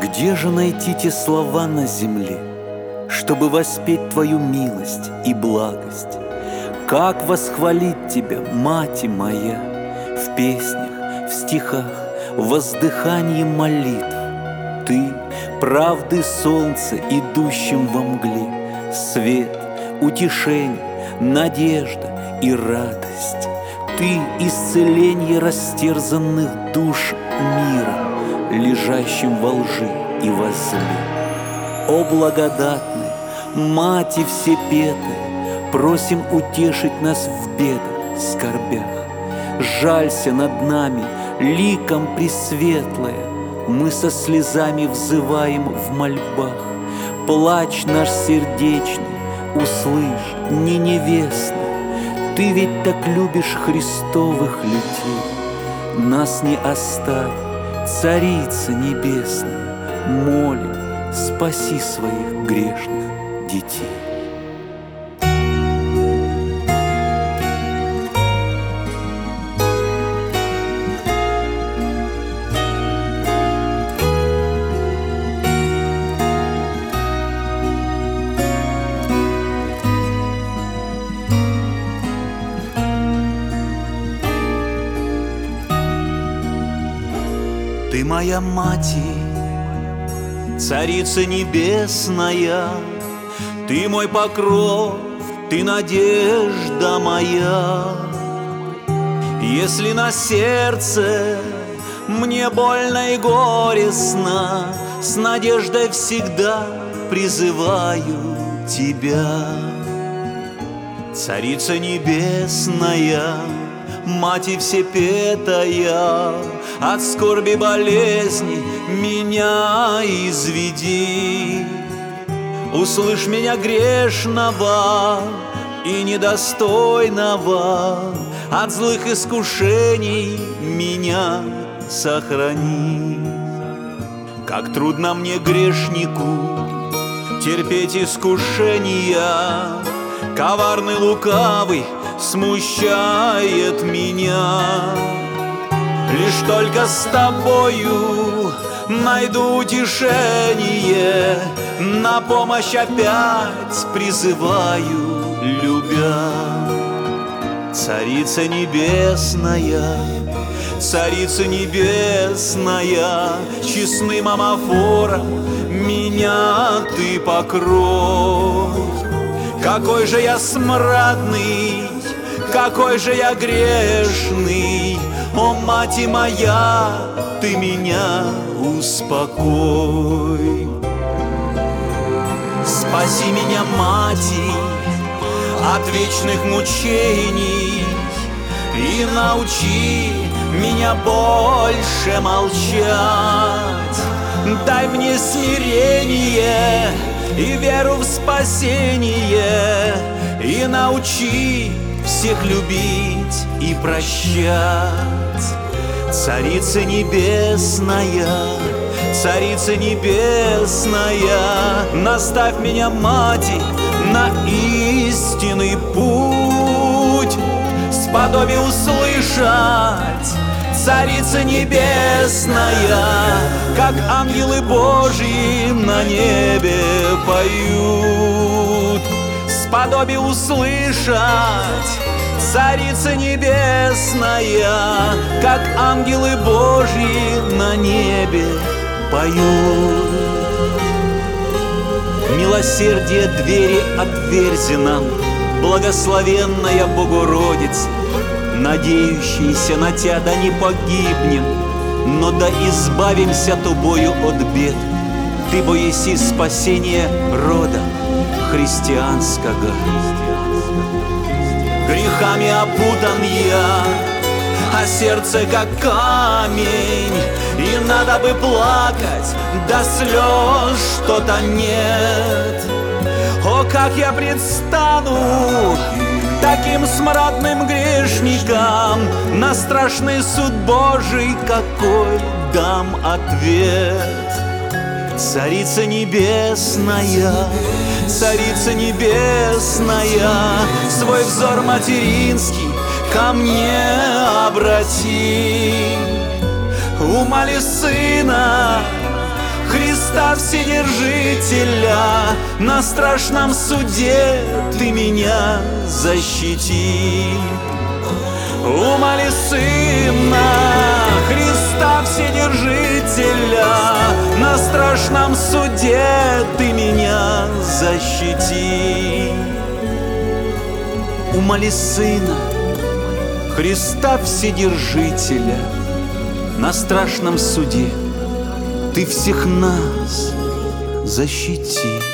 Где же найти те слова на земле, чтобы воспеть Твою милость и благость? Как восхвалить Тебя, Мати моя, в песнях, в стихах, в воздыхании молитв? Ты — правды солнце, идущим во мгле, свет, утешение, надежда и радость. Ты — исцеление растерзанных душ мира, лежащим во лжи и во зле. О благодатная, Мати всепетая, просим утешить нас в бедах, скорбях. Жалься над нами, ликом пресветлая, мы со слезами взываем в мольбах. Плач наш сердечный, услышь, не невестная, ты ведь так любишь Христовых людей. Нас не оставь, Царица Небесная, молим, спаси своих грешных детей. Ты моя Мати, Царица Небесная, Ты мой покров, Ты надежда моя. Если на сердце мне больно и горестно, с надеждой всегда призываю Тебя. Царица Небесная, Мати всепетая, от скорби болезни меня изведи. Услышь меня грешного и недостойного, от злых искушений меня сохрани. Как трудно мне, грешнику, терпеть искушения, коварный лукавый смущает меня. Лишь только с Тобою найду утешение, на помощь опять призываю, любя. Царица Небесная, Царица Небесная, честным амафором меня Ты покрой. Какой же я смрадный, какой же я грешный, о, Мати моя, Ты меня успокой. Спаси меня, Мати, от вечных мучений и научи меня больше молчать. Дай мне смирение и веру в спасение, и научи всех любить и прощать. Царица Небесная, Царица Небесная, наставь меня, Мати, на истинный путь. Сподоби услышать, Царица Небесная, как ангелы Божьи на небе поют. Сподоби услышать, Царица Небесная, как ангелы Божьи на небе поют. Милосердие двери отверзи нам, благословенная Богородица, надеющиеся на Тебя, да не погибнем, но да избавимся Тобою от бед. Ты бо еси спасение рода христианского. Грехами опутан я, а сердце как камень, и надо бы плакать, да слез что-то нет. О, как я предстану таким смрадным грешникам, на страшный суд Божий какой дам ответ. Царица Небесная, Царица Небесная, свой взор материнский ко мне обрати. Умоли Сына Христа Христа Вседержителя, на страшном суде Ты меня защити. Умоли Сына Христа Вседержителя, на страшном суде Ты меня защити. Умоли Сына Христа Вседержителя, на страшном суде Ты всех нас защити.